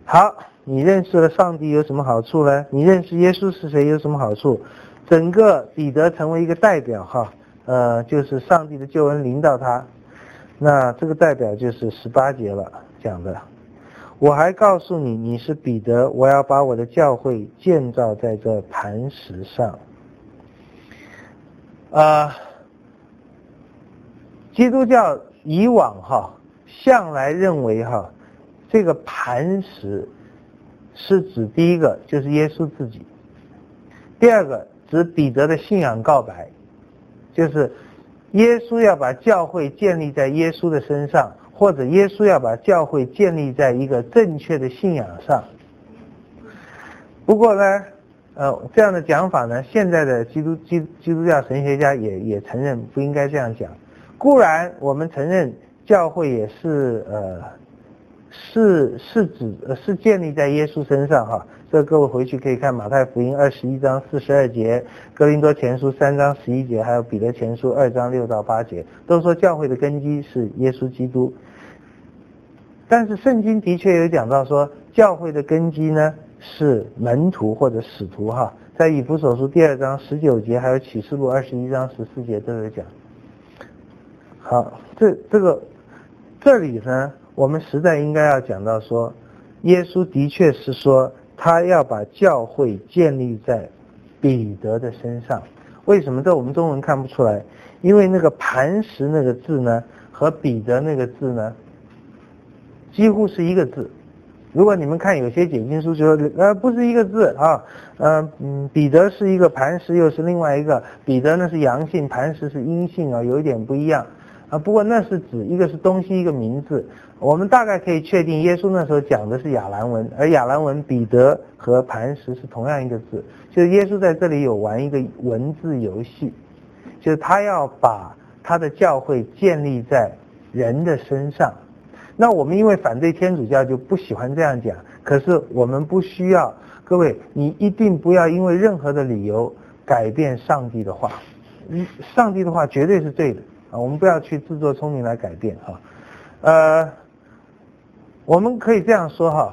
好，你认识了上帝有什么好处呢？你认识耶稣是谁有什么好处？整个彼得成为一个代表哈，就是上帝的救恩临到他。那这个代表就是18节了讲的。我还告诉你，你是彼得，我要把我的教会建造在这磐石上。基督教以往向来认为这个磐石是指第一个就是耶稣自己，第二个指彼得的信仰告白，就是耶稣要把教会建立在耶稣的身上，或者耶稣要把教会建立在一个正确的信仰上。不过呢这样的讲法呢，现在的基督教神学家也承认不应该这样讲。固然我们承认教会也是是建立在耶稣身上这各位回去可以看马太福音21章42节、哥林多前书3章11节，还有彼得前书2章6到8节，都说教会的根基是耶稣基督。但是圣经的确有讲到说教会的根基呢是门徒或者使徒在以弗所书2章19节，还有启示录21章14节都有讲。好，这里呢我们实在应该要讲到说，耶稣的确是说他要把教会建立在彼得的身上。为什么这我们中文看不出来？因为那个磐石那个字呢和彼得那个字呢几乎是一个字。如果你们看有些解经书就说不是一个字彼得是一个，磐石又是另外一个，彼得呢是阳性，磐石是阴性有一点不一样不过那是指一个是东西一个名字。我们大概可以确定耶稣那时候讲的是亚兰文，而亚兰文彼得和磐石是同样一个字，就是耶稣在这里有玩一个文字游戏，就是他要把他的教会建立在人的身上。那我们因为反对天主教就不喜欢这样讲，可是我们不需要，各位你一定不要因为任何的理由改变上帝的话，上帝的话绝对是对的我们不要去自作聪明来改变我们可以这样说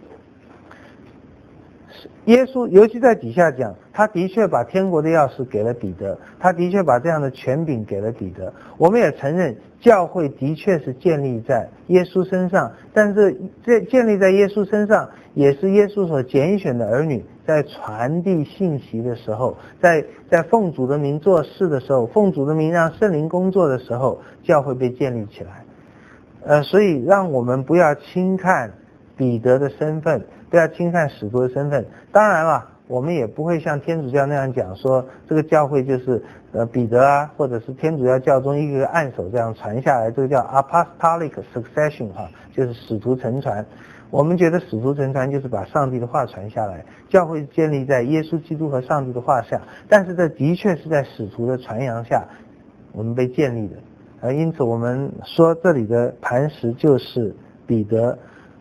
耶稣尤其在底下讲，他的确把天国的钥匙给了彼得，他的确把这样的权柄给了彼得。我们也承认教会的确是建立在耶稣身上，但是这建立在耶稣身上也是耶稣所拣选的儿女在传递信息的时候，在奉主的名做事的时候，奉主的名让圣灵工作的时候，教会被建立起来所以让我们不要轻看彼得的身份，不要轻看使徒的身份。当然了，我们也不会像天主教那样讲说这个教会就是彼得或者是天主教教中一个按手这样传下来，这个叫 apostolic succession 就是使徒承传。我们觉得使徒承传就是把上帝的话传下来，教会建立在耶稣基督和上帝的话下，但是这的确是在使徒的传扬下我们被建立的因此我们说这里的磐石就是彼得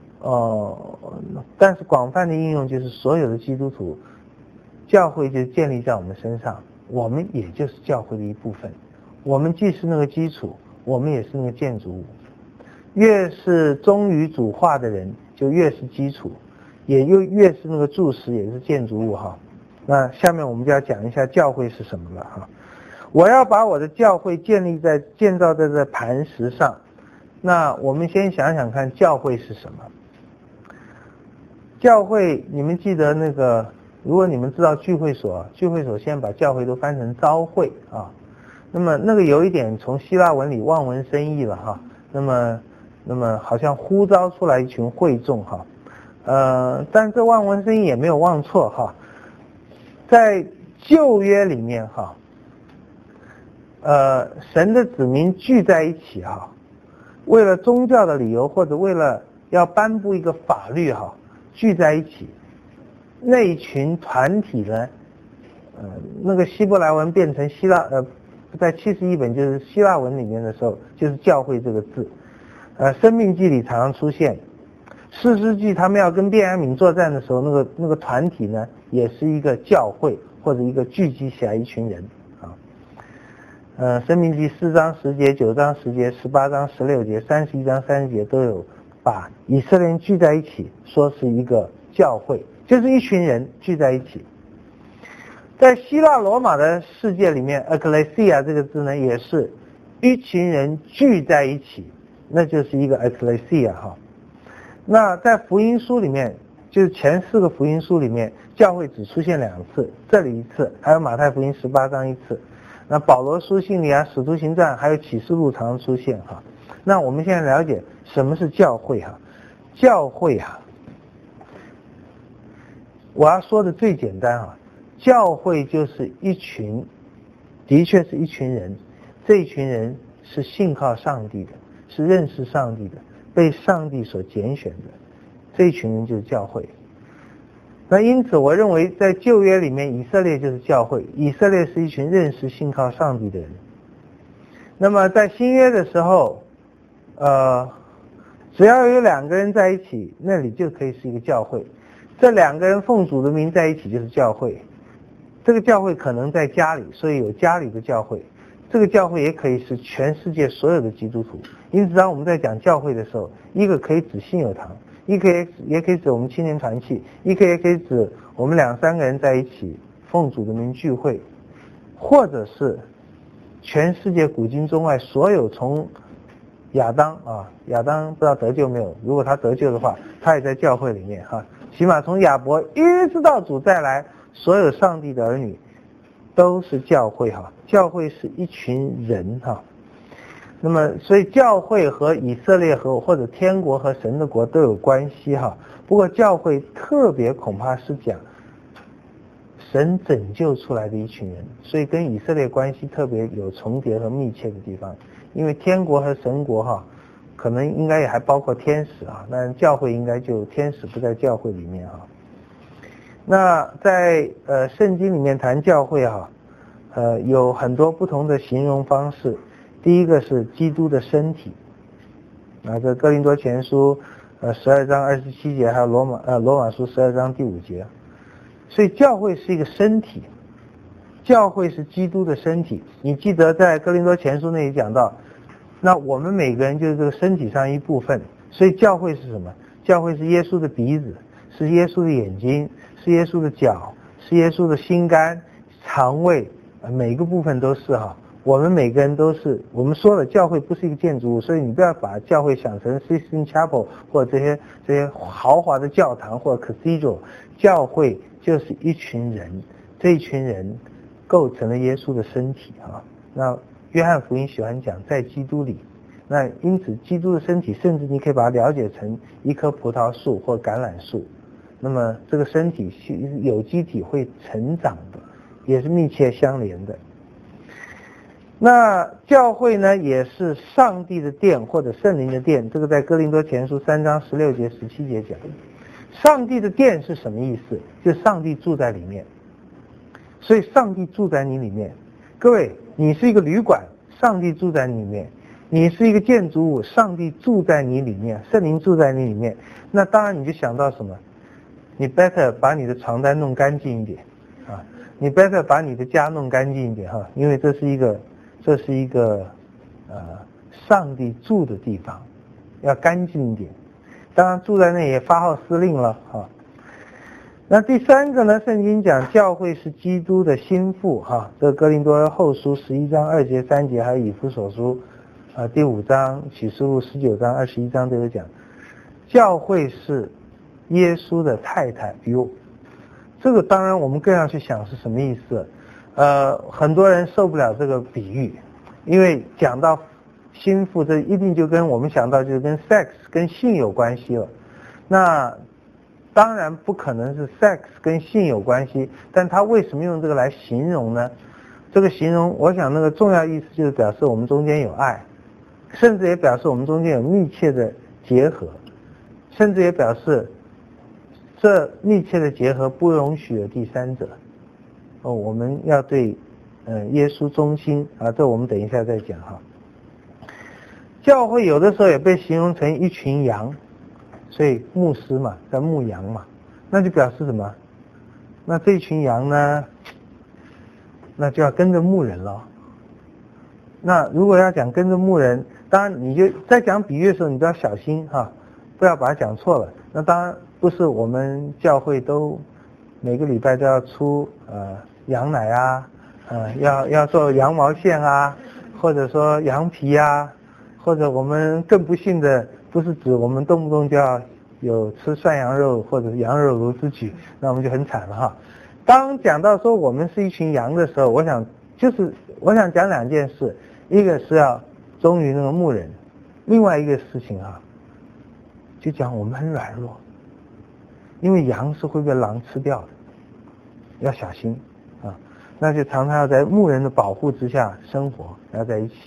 但是广泛的应用就是所有的基督徒，教会就建立在我们身上，我们也就是教会的一部分，我们既是那个基础，我们也是那个建筑物。越是忠于主话的人就越是基础，也越是那个柱石，也是建筑物那下面我们就要讲一下教会是什么了我要把我的教会建造在这磐石上。那我们先想想看教会是什么。教会你们记得那个，如果你们知道聚会所先把教会都翻成召会那么那个有一点从希腊文里望文生义了那么好像呼召出来一群会众但这望文生义也没有望错在旧约里面神的子民聚在一起为了宗教的理由或者为了要颁布一个法律聚在一起，那一群团体呢那个希伯来文变成希腊在71本就是希腊文里面的时候就是教会这个字生命记里常常出现，士师记他们要跟便雅悯作战的时候，那个团体呢也是一个教会或者一个聚集起来一群人生命记4章10节、9章10节、18章16节、31章30节都有把以色列人聚在一起，说是一个教会，就是一群人聚在一起。在希腊罗马的世界里面 ，ecclesia 这个字呢，也是一群人聚在一起，那就是一个 ecclesia 哈。那在福音书里面，就是前4个福音书里面，教会只出现2次，这里1次，还有马太福音18章1次。那保罗书信里啊，使徒行传还有启示录常出现哈。那我们现在了解什么是教会哈？教会哈，我要说的最简单啊，教会就是一群，的确是一群人，这一群人是信靠上帝的，是认识上帝的，被上帝所拣选的，这一群人就是教会。那因此我认为在旧约里面，以色列就是教会，以色列是一群认识信靠上帝的人。那么在新约的时候，只要有2个人在一起，那里就可以是一个教会，这2个人奉主的名在一起就是教会。这个教会可能在家里，所以有家里的教会，这个教会也可以是全世界所有的基督徒。因此当我们在讲教会的时候，一个可以指信友堂，也可以指我们青年团契，也可以指我们2、3个人在一起奉主的名聚会，或者是全世界古今中外所有从亚当不知道得救没有，如果他得救的话，他也在教会里面哈，起码从亚伯一直到主再来，所有上帝的儿女都是教会哈，教会是一群人哈。那么所以教会和以色列和或者天国和神的国都有关系哈。不过教会特别恐怕是讲神拯救出来的一群人，所以跟以色列关系特别有重叠和密切的地方。因为天国和神国哈，可能应该也还包括天使啊，但教会应该就天使不在教会里面哈。那在圣经里面谈教会哈，有很多不同的形容方式。第一个是基督的身体，这哥林多前书12章27节，还有罗马书12章第5节。所以教会是一个身体，教会是基督的身体。你记得在哥林多前书那里讲到，那我们每个人就是这个身体上一部分，所以教会是什么？教会是耶稣的鼻子，是耶稣的眼睛，是耶稣的脚，是耶稣的心肝、肠胃，每个部分都是哈。我们每个人都是，我们说了，教会不是一个建筑物，所以你不要把教会想成 Sistine Chapel 或者这些豪华的教堂或者 Cathedral。教会就是一群人，这一群人构成了耶稣的身体啊。那约翰福音喜欢讲在基督里，那因此基督的身体，甚至你可以把它了解成一棵葡萄树或橄榄树。那么这个身体是有机体会成长的，也是密切相连的。那教会呢，也是上帝的殿或者圣灵的殿，这个在哥林多前书3章16节17节讲。上帝的殿是什么意思？就是上帝住在里面，所以上帝住在你里面。各位，你是一个旅馆，上帝住在你里面；你是一个建筑物，上帝住在你里面，圣灵住在你里面。那当然你就想到什么？你 better 把你的床单弄干净一点啊，你 better 把你的家弄干净一点哈，因为这是一个上帝住的地方，要干净一点。当然住在那也发号施令了哈。那第3个呢，圣经讲教会是基督的心腹哈，这哥林多后书11章2节3节，还有以弗所书第5章、启示录19章21章都有讲，教会是耶稣的太太。这个当然我们更要去想是什么意思。很多人受不了这个比喻，因为讲到心腹，这一定就跟我们想到就是跟 sex 跟性有关系了。那当然不可能是 sex 跟性有关系，但他为什么用这个来形容呢？这个形容我想那个重要意思就是表示我们中间有爱，甚至也表示我们中间有密切的结合，甚至也表示这密切的结合不容许有第三者。我们要对耶稣忠心啊，这我们等一下再讲哈。教会有的时候也被形容成一群羊，所以牧师嘛，在牧羊嘛，那就表示什么？那这群羊呢，那就要跟着牧人了。那如果要讲跟着牧人，当然你就在讲比喻的时候，你都要小心哈。 不要把它讲错了。那当然不是我们教会都每个礼拜都要出羊奶啊，要做羊毛线啊，或者说羊皮啊，或者我们更不幸的不是指我们动不动就要有吃涮羊肉或者羊肉炉之举，那我们就很惨了哈。当讲到说我们是一群羊的时候，我想讲两件事，一个是要忠于那个牧人，另外一个事情就讲我们很软弱，因为羊是会被狼吃掉的，要小心啊。那就常常要在牧人的保护之下生活，要在一起。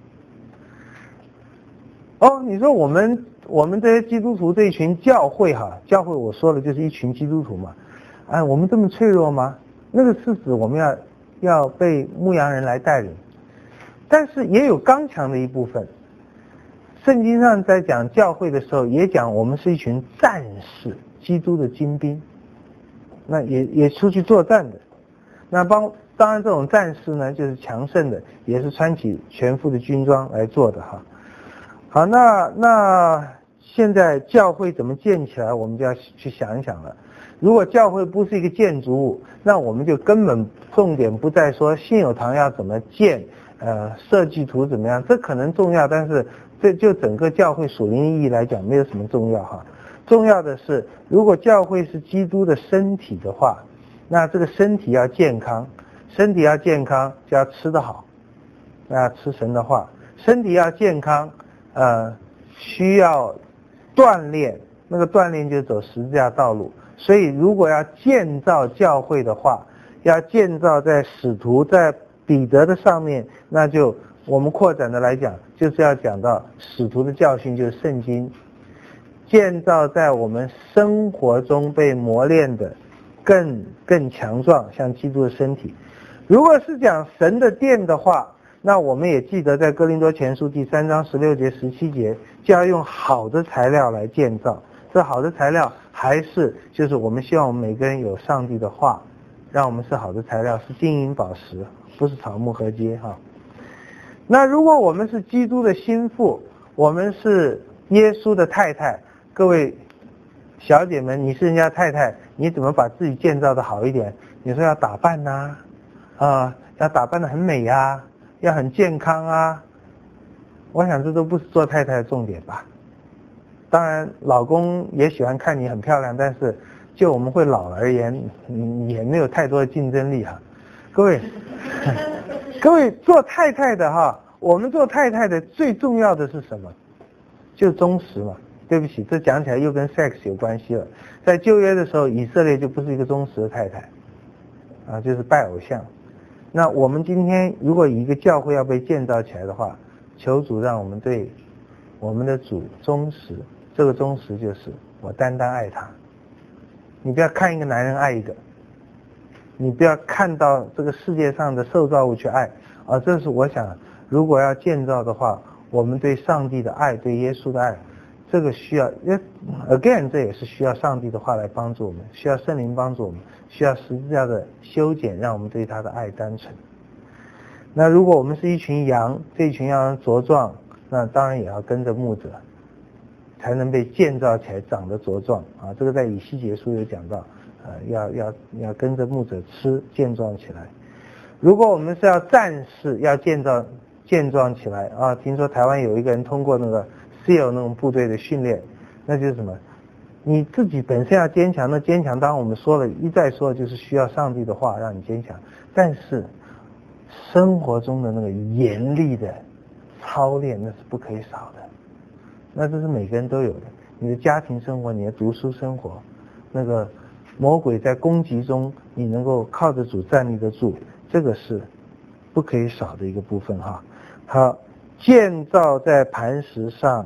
你说我们这些基督徒这一群教会教会我说的就是一群基督徒嘛，我们这么脆弱吗？那个是指我们要被牧羊人来带领，但是也有刚强的一部分。圣经上在讲教会的时候，也讲我们是一群战士，基督的精兵，那也出去作战的。那当然这种战士呢，就是强盛的，也是穿起全副的军装来做的哈。好，那现在教会怎么建起来，我们就要去想一想了。如果教会不是一个建筑物，那我们就根本重点不在说信友堂要怎么建，设计图怎么样，这可能重要，但是这就整个教会属灵意义来讲没有什么重要哈。重要的是，如果教会是基督的身体的话，那这个身体要健康，身体要健康就要吃得好，要吃神的话，身体要健康需要锻炼，那个锻炼就是走十字架道路。所以如果要建造教会的话，要建造在使徒在彼得的上面，那就我们扩展的来讲，就是要讲到使徒的教训，就是圣经，建造在我们生活中被磨练的更强壮，像基督的身体。如果是讲神的殿的话，那我们也记得在哥林多前书第3章16节17节，就要用好的材料来建造。这好的材料就是我们希望我们每个人有上帝的话，让我们是好的材料，是金银宝石，不是草木禾秸哈。那如果我们是基督的心腹，我们是耶稣的太太，各位小姐们，你是人家太太，你怎么把自己建造的好一点？你说要打扮呐，要打扮的很美呀，要很健康啊，我想这都不是做太太的重点吧。当然老公也喜欢看你很漂亮，但是就我们会老而言，也没有太多的竞争力哈。各位做太太的我们做太太的最重要的是什么？就是忠实嘛。对不起，这讲起来又跟 sex 有关系了。在旧约的时候，以色列就不是一个忠实的太太就是拜偶像。那我们今天如果一个教会要被建造起来的话，求主让我们对我们的主忠实，这个忠实就是我单单爱他。你不要看一个男人爱一个，你不要看到这个世界上的受造物去爱这是我想，如果要建造的话，我们对上帝的爱，对耶稣的爱，这个需要 again 这也是需要上帝的话来帮助我们，需要圣灵帮助我们，需要十字架的修剪，让我们对他的爱单纯。那如果我们是一群羊，这一群羊茁壮，那当然也要跟着牧者，才能被建造起来，长得茁壮这个在以西结书有讲到要跟着牧者吃，健壮起来。如果我们是要战士，要健壮起来听说台湾有一个人通过那个 SEAL 那种部队的训练，那就是什么？你自己本身要坚强，那坚强当然我们说了一再说，就是需要上帝的话让你坚强，但是生活中的那个严厉的操练那是不可以少的，那这是每个人都有的。你的家庭生活，你的读书生活，那个魔鬼在攻击中你能够靠着主站立得住，这个是不可以少的一个部分好，建造在磐石上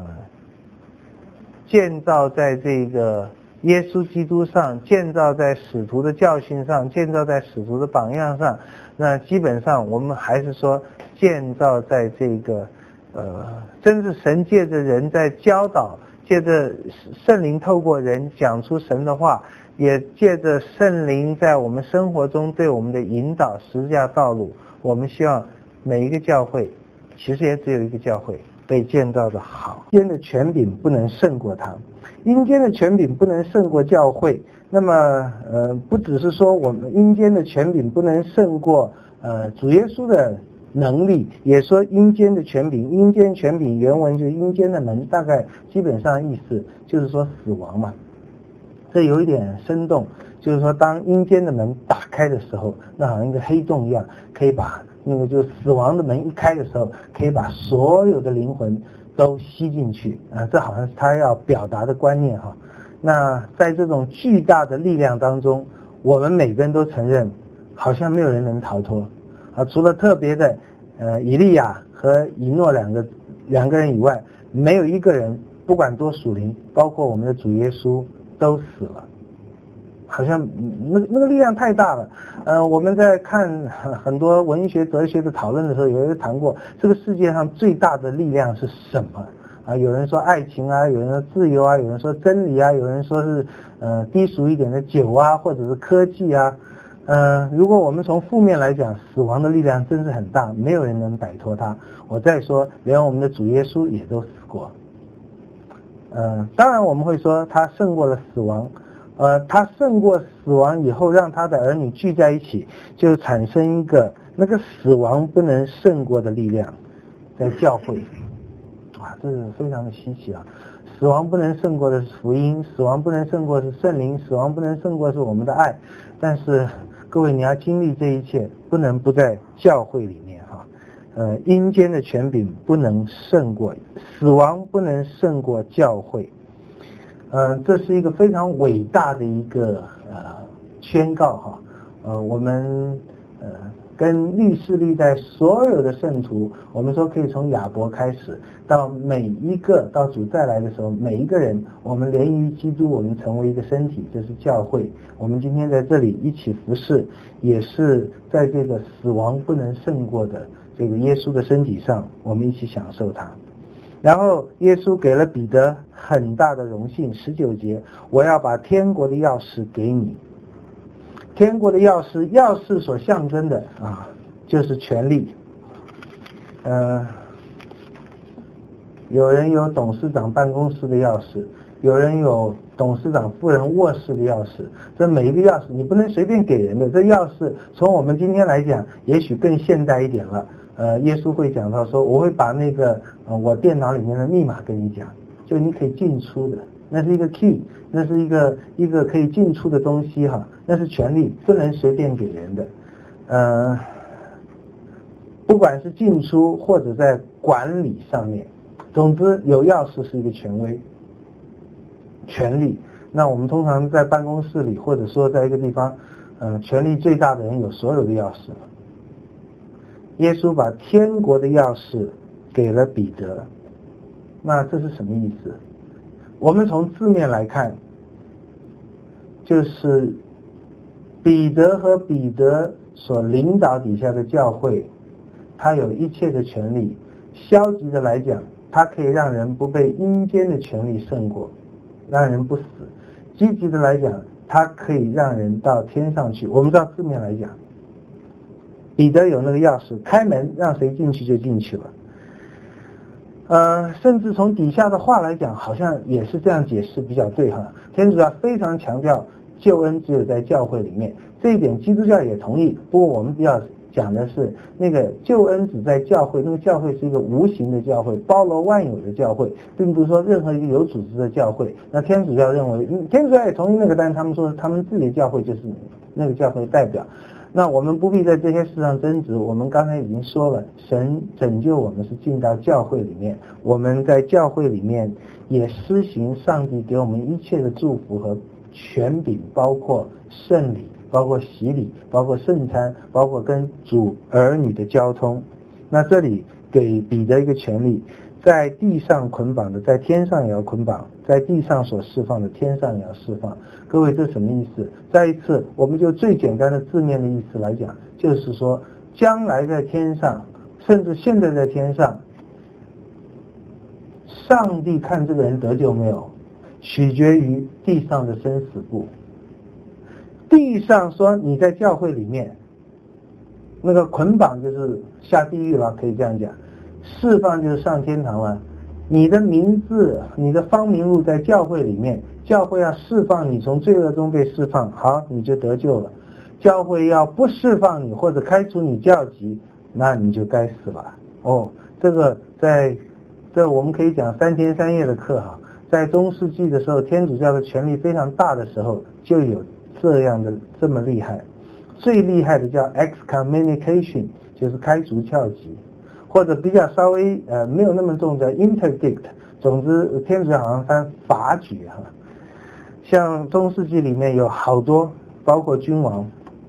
建造在这个耶稣基督上，建造在使徒的教训上，建造在使徒的榜样上，那基本上我们还是说建造在这个真是神借着人在教导，借着圣灵透过人讲出神的话，也借着圣灵在我们生活中对我们的引导，十字架道路。我们希望每一个教会，其实也只有一个教会， 被建造的好。阴间的权柄不能胜过他，阴间的权柄不能胜过教会。那么不只是说我们阴间的权柄不能胜过主耶稣的能力，也说阴间的权柄，阴间权柄原文就是阴间的门，大概基本上意思就是说死亡嘛。这有一点生动，就是说当阴间的门打开的时候，那好像一个黑洞一样，可以把那个就死亡的门一开的时候，可以把所有的灵魂都吸进去啊，这好像是他要表达的观念哈。那在这种巨大的力量当中，我们每个人都承认，好像没有人能逃脱啊，除了特别的以利亚和以诺两个人以外，没有一个人不管多属灵，包括我们的主耶稣都死了。好像那个力量太大了。我们在看很多文学哲学的讨论的时候，有人谈过这个世界上最大的力量是什么啊？有人说爱情啊，有人说自由啊，有人说真理啊，有人说是低俗一点的酒啊，或者是科技啊。如果我们从负面来讲，死亡的力量真是很大，没有人能摆脱它。我再说，连我们的主耶稣也都死过。当然我们会说他胜过了死亡。他胜过死亡以后，让他的儿女聚在一起，就产生一个那个死亡不能胜过的力量，在教会。啊，这是非常的稀奇啊！死亡不能胜过的是福音，死亡不能胜过的是圣灵，死亡不能胜过的是我们的爱。但是各位，你要经历这一切，不能不在教会里面哈。阴间的权柄不能胜过，死亡不能胜过教会。这是一个非常伟大的一个宣告哈。我们跟历世历代所有的圣徒，我们说可以从亚伯开始，到每一个到主再来的时候，每一个人我们连于基督，我们成为一个身体，这是教会。我们今天在这里一起服侍，也是在这个死亡不能胜过的这个耶稣的身体上，我们一起享受它。然后耶稣给了彼得很大的荣幸，19节，我要把天国的钥匙给你。天国的钥匙，钥匙所象征的就是权力。有人有董事长办公室的钥匙，有人有董事长夫人卧室的钥匙。这每一个钥匙你不能随便给人的。这钥匙从我们今天来讲，也许更现代一点了。耶稣会讲到说，我会把那个我电脑里面的密码跟你讲，就你可以进出的，那是一个 key， 那是一个可以进出的东西哈，那是权利，不能随便给人的。不管是进出或者在管理上面，总之有钥匙是一个权威、权利。那我们通常在办公室里，或者说在一个地方，权力最大的人有所有的钥匙了。耶稣把天国的钥匙给了彼得，那这是什么意思？我们从字面来看，就是彼得和彼得所领导底下的教会，他有一切的权利。消极的来讲，他可以让人不被阴间的权利胜过，让人不死；积极的来讲，他可以让人到天上去。我们知道字面来讲，彼得有那个钥匙，开门让谁进去就进去了。甚至从底下的话来讲，好像也是这样解释比较对哈。天主教非常强调救恩只有在教会里面，这一点基督教也同意。不过我们比较讲的是那个救恩只在教会，那个教会是一个无形的教会，包罗万有的教会，并不是说任何一个有组织的教会。那天主教认为，天主教也同意那个，但是他们说他们自己的教会就是那个教会代表。那我们不必在这些事上争执，我们刚才已经说了，神拯救我们是进到教会里面，我们在教会里面也施行上帝给我们一切的祝福和权柄，包括圣礼，包括洗礼，包括圣餐，包括跟主儿女的交通。那这里给彼得一个权利，在地上捆绑的，在天上也要捆绑，在地上所释放的，天上也要释放。各位，这什么意思？再一次，我们就最简单的字面的意思来讲，就是说，将来在天上，甚至现在在天上，上帝看这个人得救没有，取决于地上的生死簿。地上说你在教会里面，那个捆绑就是下地狱了，可以这样讲。 释放就是上天堂了。你的名字，你的芳名录在教会里面，教会要释放你从罪恶中被释放，好，你就得救了。教会要不释放你或者开除你教籍，那你就该死了。哦，这个这我们可以讲3天3夜的课哈。在中世纪的时候，天主教的权力非常大的时候，就有这么厉害。最厉害的叫 excommunication， 就是开除教籍，或者比较稍微没有那么重叫 interdict。总之，天主教好像翻法举哈。像中世纪里面有好多，包括君王，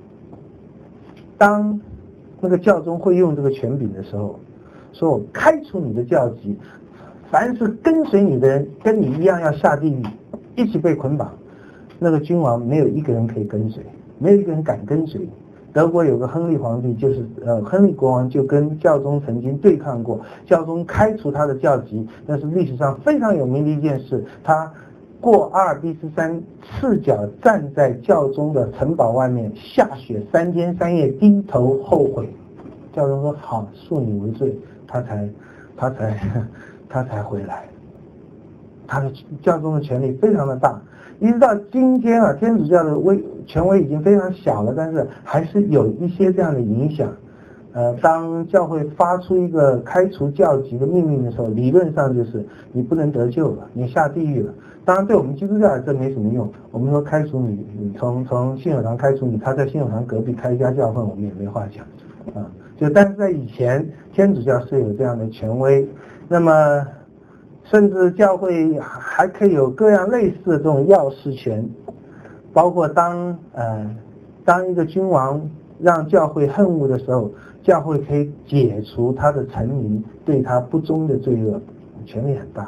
当那个教宗会用这个权柄的时候，说我开除你的教籍，凡是跟随你的人跟你一样要下地狱，一起被捆绑。那个君王没有一个人可以跟随，没有一个人敢跟随。德国有个亨利皇帝，就是亨利国王就跟教宗曾经对抗过，教宗开除他的教籍，那是历史上非常有名的一件事。他过阿尔卑斯山，赤脚站在教宗的城堡外面，下雪3天3夜，低头后悔。教宗说好，恕你为罪，他才回来。他的教宗的权力非常的大，一直到今天啊，天主教的权威已经非常小了，但是还是有一些这样的影响。当教会发出一个开除教籍的命令的时候，理论上就是你不能得救了，你下地狱了。当然对我们基督教这没什么用，我们说开除你从信友堂开除你，他在信友堂隔壁开一家教会，我们也没话讲啊。但是在以前，天主教是有这样的权威，那么甚至教会还可以有各样类似的这种要事权，包括当一个君王让教会恨恶的时候，教会可以解除他的臣民对他不忠的罪恶，权力很大。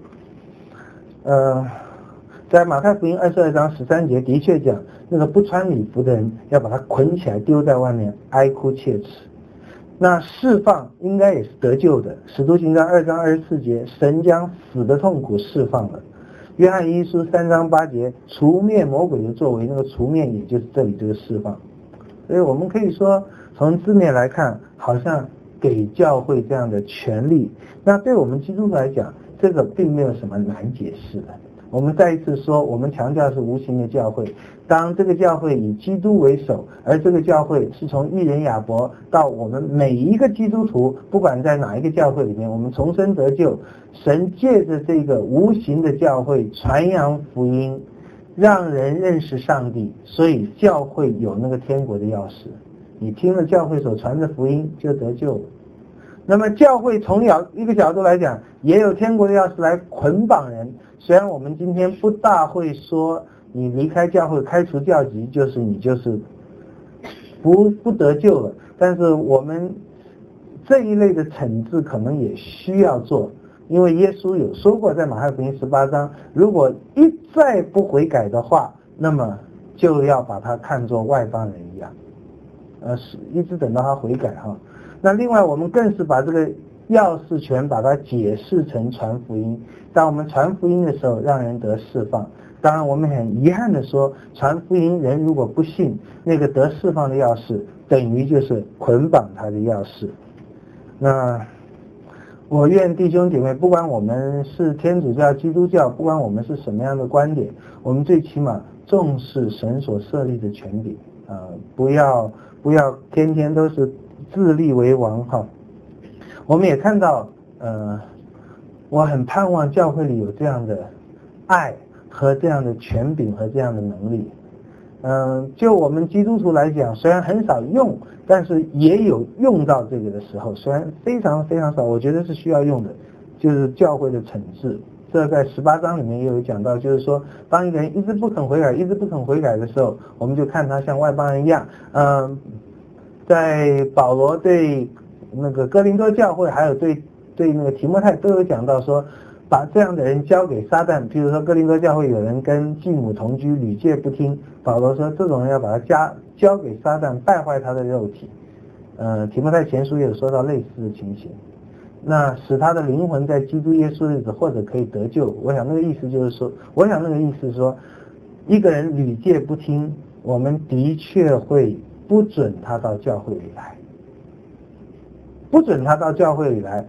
在马太福音22章13节的确讲，那个不穿礼服的人要把他捆起来丢在外面，哀哭切齿。那释放应该也是得救的。使徒行传2章24节，神将死的痛苦释放了。约翰一书3章8节，除灭魔鬼的作为，那个除灭也就是这里这个释放。所以我们可以说，从字面来看，好像给教会这样的权利。那对我们基督徒来讲，这个并没有什么难解释的。我们再一次说，我们强调是无形的教会。当这个教会以基督为首，而这个教会是从义人亚伯到我们每一个基督徒，不管在哪一个教会里面，我们重生得救，神借着这个无形的教会传扬福音，让人认识上帝，所以教会有那个天国的钥匙。你听了教会所传的福音，就得救了。那么教会从一个角度来讲，也有天国的钥匙来捆绑人。虽然我们今天不大会说你离开教会开除教籍你就是不得救了，但是我们这一类的惩治可能也需要做，因为耶稣有说过，在马太福音18章，如果一再不悔改的话，那么就要把他看作外邦人一样，一直等到他悔改哈。那另外我们更是把这个钥匙权把它解释成传福音。当我们传福音的时候，让人得释放。当然我们很遗憾的说，传福音人如果不信，那个得释放的钥匙等于就是捆绑他的钥匙。那我愿弟兄姐妹，不管我们是天主教基督教，不管我们是什么样的观点，我们最起码重视神所设立的权柄，不要天天都是自立为王哈。我们也看到我很盼望教会里有这样的爱和这样的权柄和这样的能力。就我们基督徒来讲，虽然很少用，但是也有用到这个的时候，虽然非常非常少，我觉得是需要用的，就是教会的惩治。这在18章里面也有讲到，就是说当一个人一直不肯悔改的时候，我们就看他像外邦人一样。在保罗对那个哥林多教会还有对那个提摩太都有讲到说，把这样的人交给撒旦。比如说哥林多教会有人跟继母同居，屡戒不听，保罗说这种人要把他交给撒旦，败坏他的肉体。提摩太前书也有说到类似的情形。那使他的灵魂在基督耶稣日子或者可以得救。我想那个意思是说，一个人屡戒不听，我们的确会不准他到教会里来，不准他到教会里来。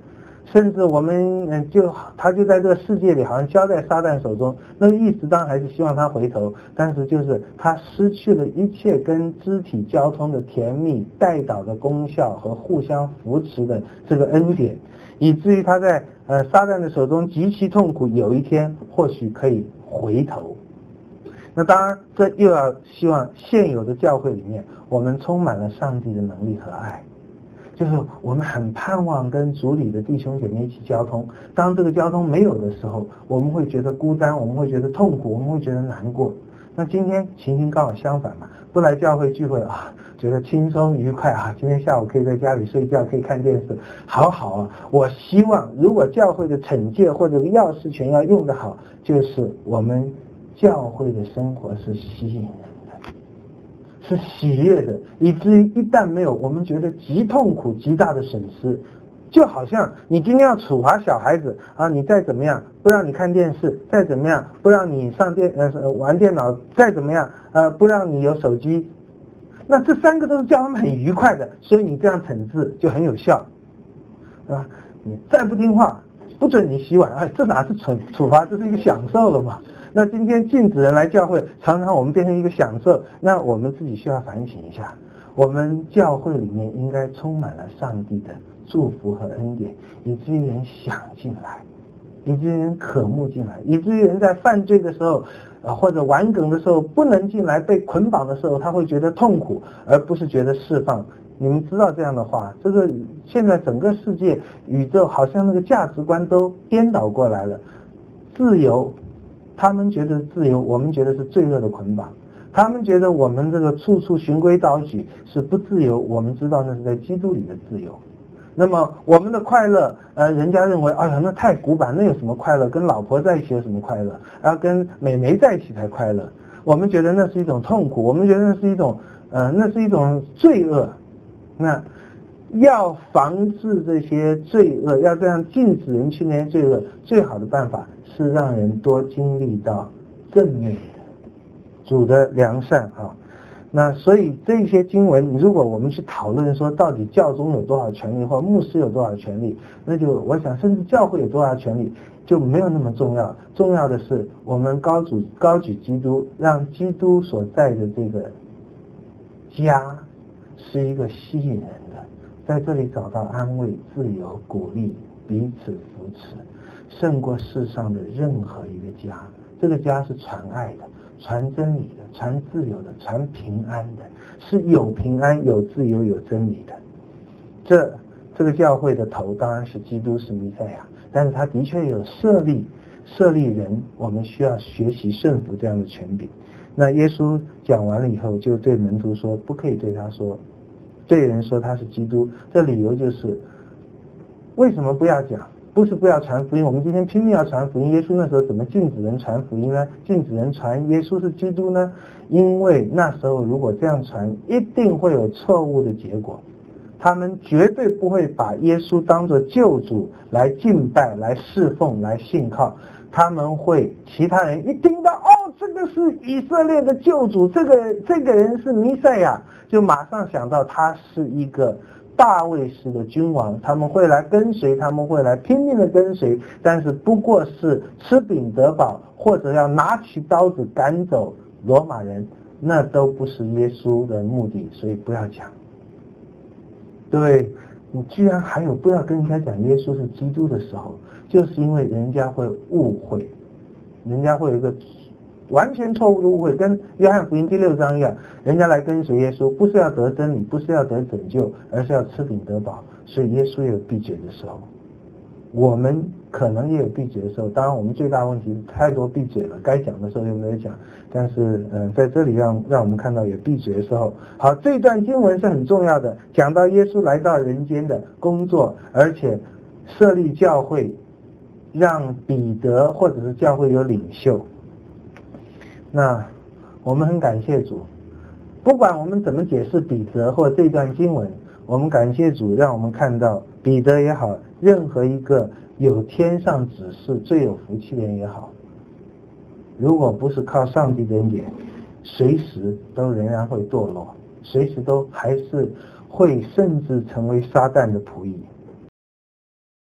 甚至我们他就在这个世界里好像交在撒旦手中，那个意思当然还是希望他回头，但是就是他失去了一切跟肢体交通的甜蜜带导的功效和互相扶持的这个恩典，以至于他在撒旦的手中极其痛苦，有一天或许可以回头。那当然这又要希望现有的教会里面我们充满了上帝的能力和爱，就是我们很盼望跟主里的弟兄姐妹一起交通，当这个交通没有的时候，我们会觉得孤单，我们会觉得痛苦，我们会觉得难过。那今天情形刚好相反嘛，不来教会聚会啊，觉得轻松愉快啊，今天下午可以在家里睡觉，可以看电视，好好啊。我希望如果教会的惩戒或者钥匙权要用得好，就是我们教会的生活是吸引人的，是喜悦的，以至于一旦没有，我们觉得极痛苦极大的损失。就好像你今天要处罚小孩子啊，你再怎么样不让你看电视，再怎么样不让你玩电脑，再怎么样不让你有手机，那这三个都是叫他们很愉快的，所以你这样惩治就很有效啊。你再不听话，不准你洗碗，这哪是处罚，这是一个享受了嘛。那今天禁止人来教会，常常我们变成一个享受，那我们自己需要反省一下，我们教会里面应该充满了上帝的祝福和恩典，以至于人想进来，以至于人渴慕进来，以至于人在犯罪的时候或者玩梗的时候不能进来，被捆绑的时候他会觉得痛苦，而不是觉得释放。你们知道这样的话，这个现在整个世界宇宙好像那个价值观都颠倒过来了。自由，他们觉得自由，我们觉得是罪恶的捆绑，他们觉得我们这个处处循规蹈矩是不自由，我们知道那是在基督里的自由。那么我们的快乐人家认为哎呀那太古板，那有什么快乐，跟老婆在一起有什么快乐，跟美眉在一起才快乐，我们觉得那是一种痛苦，我们觉得那是一种罪恶。那要防治这些罪恶，要这样禁止人去那些罪恶，最好的办法是让人多经历到正面的主的良善啊。那所以这些经文，如果我们去讨论说到底教宗有多少权利，或牧师有多少权利，那就我想甚至教会有多少权利就没有那么重要，重要的是我们高举基督，让基督所在的这个家是一个吸引人的，在这里找到安慰、自由、鼓励、彼此扶持，胜过世上的任何一个家。这个家是传爱的，传真理的，传自由的，传平安的，是有平安、有自由、有真理的。这个教会的头当然是基督，是弥赛亚，但是他的确有设立人，我们需要学习顺服这样的权柄。那耶稣讲完了以后，就对门徒说，不可以对人说他是基督。这理由就是为什么不要讲，不是不要传福音，我们今天拼命要传福音，耶稣那时候怎么禁止人传福音呢？禁止人传耶稣是基督呢？因为那时候如果这样传，一定会有错误的结果，他们绝对不会把耶稣当作救主来敬拜、来侍奉、来信靠，他们会其他人一听到这个是以色列的救主，这个人是弥赛亚，就马上想到他是一个大卫式的君王，他们会来跟随，他们会来拼命的跟随，但是不过是吃饼得饱，或者要拿起刀子赶走罗马人，那都不是耶稣的目的，所以不要讲。对，你居然还有不要跟人家讲耶稣是基督的时候，就是因为人家会误会，人家会有一个完全错误的误会，跟约翰福音第6章一样，人家来跟随耶稣不是要得真理，不是要得拯救，而是要吃饼得饱，所以耶稣也有闭嘴的时候，我们可能也有闭嘴的时候。当然我们最大问题是太多闭嘴了，该讲的时候又没有讲，但是在这里让我们看到有闭嘴的时候。好，这段经文是很重要的，讲到耶稣来到人间的工作，而且设立教会，让彼得或者是教会有领袖。那我们很感谢主，不管我们怎么解释彼得或这段经文，我们感谢主让我们看到彼得也好，任何一个有天上指示最有福气的人也好，如果不是靠上帝的恩典，随时都仍然会堕落，随时都还是会甚至成为撒旦的仆役。